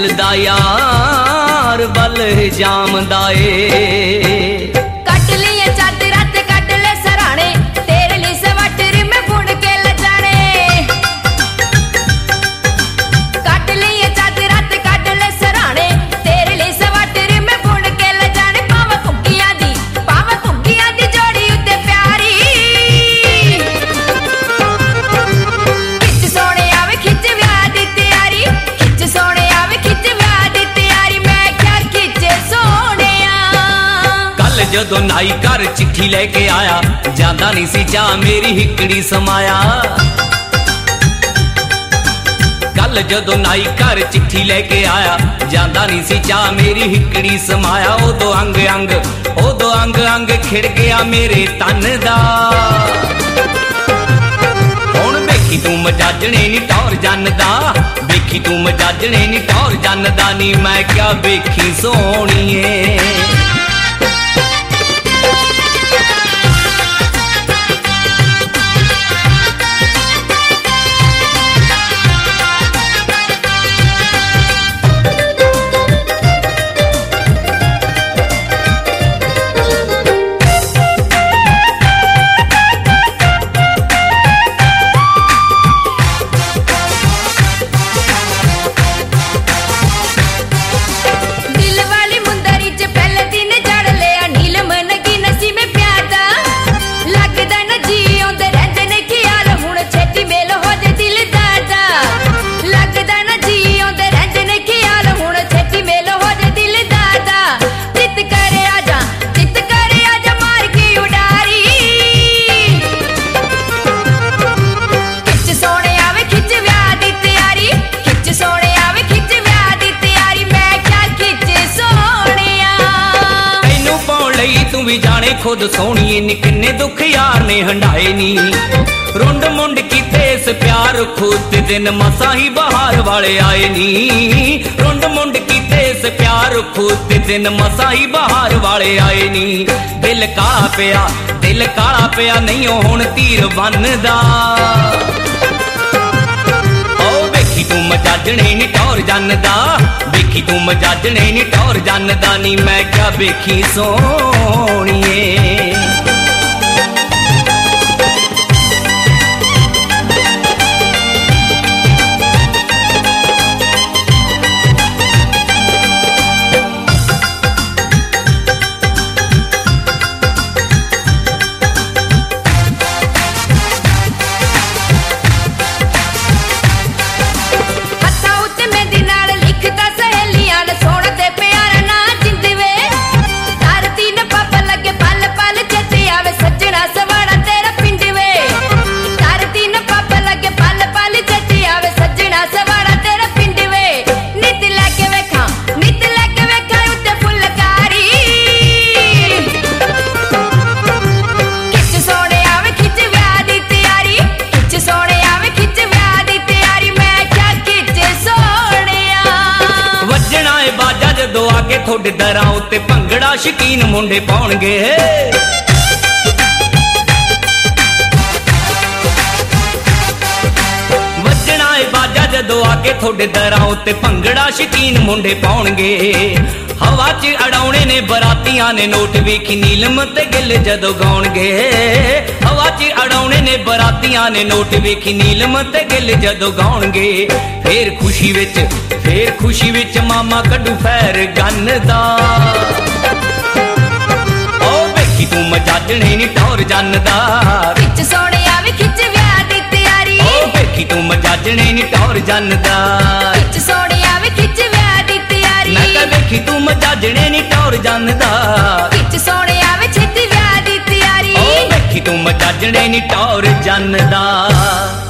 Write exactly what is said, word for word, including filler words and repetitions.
दा यार बल जामदा ए। कट लिए चादरा ते कट ले सराणे, तेरे लिए सवाटरी में बुन के ले जाने। कट लिए चादरा ते कट ले सराणे, तेरे लिए सवाटरी में बुन के ले जाने। पाव कुकियां दी पाव कुकियां दी जोड़ी उत्ते प्यारी, खिच सोने आवे खिच व्याह दी तैयारी, खिच सोने आवे खिच व्याह दी तैयारी। मैं क्या खिचे सोने कल जदों नाई घर चिट्ठी लेके आया, जांदा नहीं सी चाह मेरी हिकड़ी समाया। कल जदों नाई घर चिट्ठी लेके आया, जांदा नहीं सी चाह मेरी हिकड़ी समाया। उदों अंग अंग उदों अंग अंग खिड़ गया मेरे तन दा। हुण वेखी तू मजाजणे नी टौर जनदा, वेखी तू मजाजणे नी टौर जनदा नी। मैं क्या वेखी सोहणीए तू भी जाने खुद सोहणीए नी, किन्ने दुख यार ने हंडाए नी। रुंड मुंड कीते इस प्यार खुद दिन मसा ही बहार वाले आए नी। रुंड मुंड कीते इस प्यार खुद दिन मसा ही बहार वाले आए नी। दिल काला पिया दिल काला पिया नहीं हुण तीर बनदा। वेखी तू मजाजणे नी टौर जनदा, वेखी तू मजाजणे नी टौर जनदा नी। मैं क्या वेखी सोहणीए आगे थोड़े दरां उत्ते भंगड़ा शकीन मुंडे पाउणगे। वजना ए बाजा जदों आगे थोड़े दरां उत्ते भंगड़ा शकीन मुंडे पाउणगे। हवा च अड़ाउणे ने बरातियां ने नोट वेखी नीलम ते गिल जदों गाउणगे। हवा च अड़ाउणे ने बरातियां ने नोट वेखी नीलम ते गिल जदों गाउणगे। फेर खुशी विच फेर खुशी विच मामा कड्डू फैर गन्नदा। ओ वेखी तू मजाजणे नी टौर जनदा, खिच सोहणे आवे खिच व्याह दी तैयारी। ओ वेखी तू मजाजणे नी टौर जनदा, खिच सोहणे आवे खिच व्याह दी तैयारी। मैं कह वेखी तू मजाजणे नी टौर जनदा, खिच सोहणे आवे छेती व्याह दी तैयारी। ओ वेखी तू मजाजणे नी टौर जनदा।